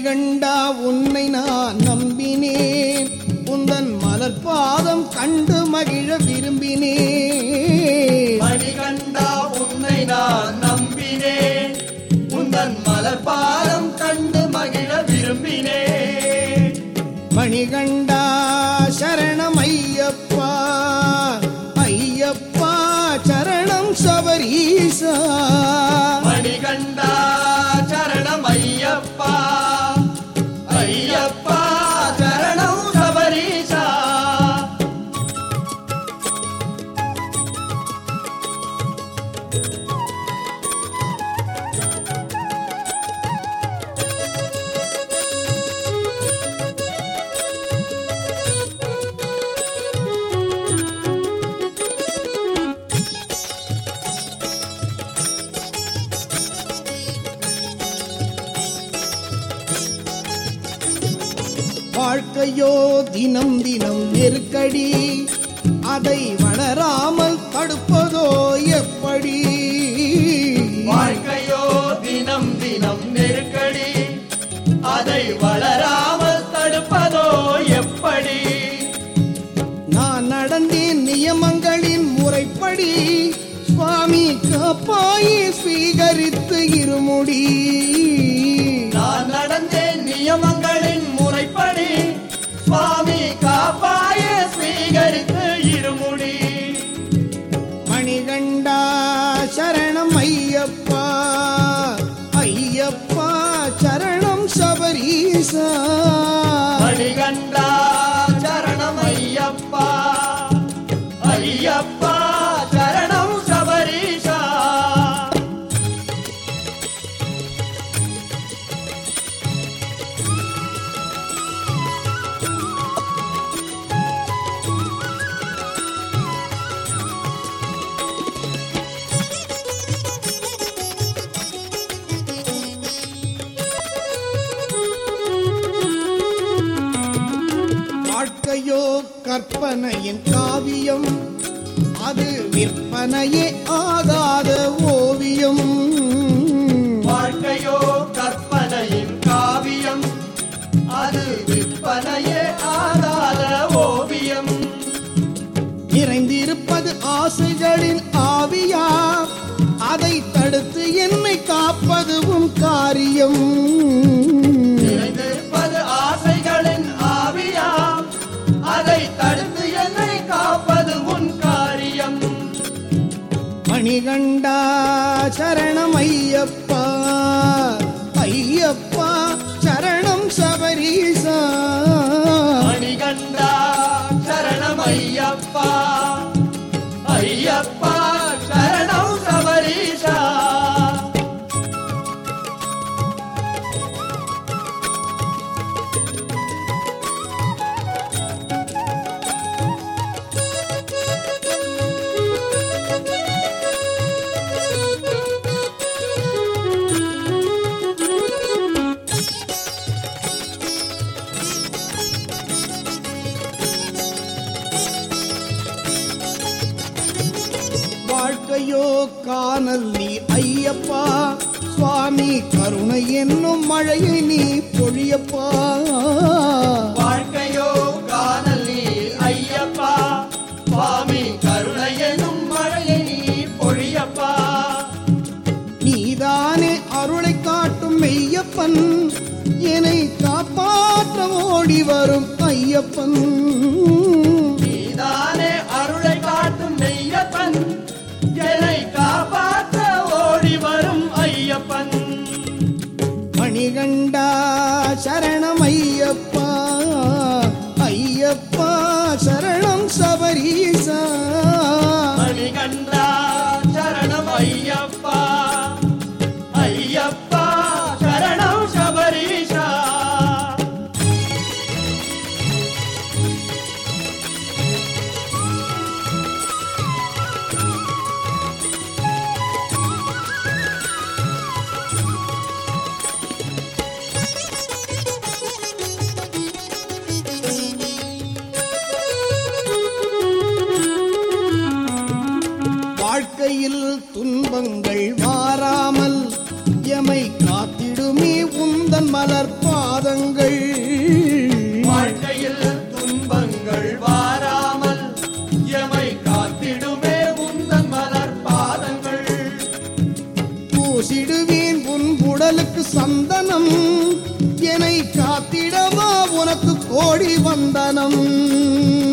மணிகண்டா உன்னை நான் நம்பினேன், உந்தன் மலர் பாதம் கண்டு மகிழ விரும்பினேன். மணிகண்டா உன்னை நான் நம்பினேன், உந்தன் மலர் பாதம் கண்டு மகிழ விரும்பினேன். மணிகண்டா சரணம் ஐயப்பா, ஐயப்பா சரணம் சபரீசா. மணிகண்டா சரணம் ஐயப்பா, ஐயப்பா சரணம் சபரீசா. வாழ்க்கையோ தினம் தினம் நெருக்கடி, அதை வளராமல் தடுப்பதோ எப்படி? வாழ்க்கையோ தினம் தினம் நெருக்கடி, அதை வளராமல் தடுப்பதோ எப்படி? நான் நடந்தேன் நியமங்களின் முறைப்படி, சுவாமி காப்பாயே ஸ்வீகரித்து இருமுடி. நான் நடந்தேன் நியமங்களின் முறைப்படி, சுவாமி காப்பாய ஸ்வீகரித்து இருமுடி. மணிகண்டா சரணம் ஐயப்பா, ஐயப்பா சரணம் சபரீசா. மணிகண்டா சரணம் ஐயப்பா, ஐயப்பா சரணம் சபரீசா. வாழ்க்கையோ கற்பனையின் காவியம், அது விற்பனையே ஆகாத ஓவியம். வாழ்க்கையோ கற்பனையின் காவியம், அது விற்பனையே ஆகாத ஓவியம். நிறைந்திருப்பது ஆசைகளின் ஆவியா, அதை தடுத்து என்னை காப்பது உன் காரியம். நிறைந்திருப்பது ஆசைகளின் ஆவியா, அதை தடுத்து என்னை காப்பது உன் காரியம். மணிகண்டா சரணம் ஐயப்பா, ஐயப்பா சரணம் சபரீசா. மணிகண்டா சரணம் ஐயப்பா, ஐயப்பா சரணம் சபரீசா. வாழ்க்கையோ காணல் நீ ஐயப்பா, சுவாமி கருணை என்னும் மழையை நீ பொழியப்பா. வாழ்க்கையோ காணல் நீ ஐயப்பா, சுவாமி கருணை எனும் மழையை நீ பொழியப்பா. நீதானே அருளை காட்டும் மெய்யப்பன், என்னை காப்பாற்ற ஓடி வரும் ஐயப்பன். நீதானே அருளை காட்டும் மெய்யப்பன், என்னை காப்பாற்ற ஓடி வரும் ஐயப்பன். மணிகண்டா சரணம் ஐயப்பா, ஐயப்பா சரணம் சபரீசா. மணிகண்டா சரணம் ஐயப்பா, ஐயப்பா சரணம் சபரீசா. வாழ்க்கையில் துன்பங்கள் வாராமல் எமை காத்திடுமே உந்தன் மலர் பாதம். பாதங்கள். வாழ்க்கையில் துன்பங்கள் வாராமல் எமை காத்திடுமே உந்தன் மலர் பாதங்கள். பூசிடுவேன் உன் உடலுக்கு சந்தனம், என்னை காத்திடவா உனக்கு கோடி வந்தனம்.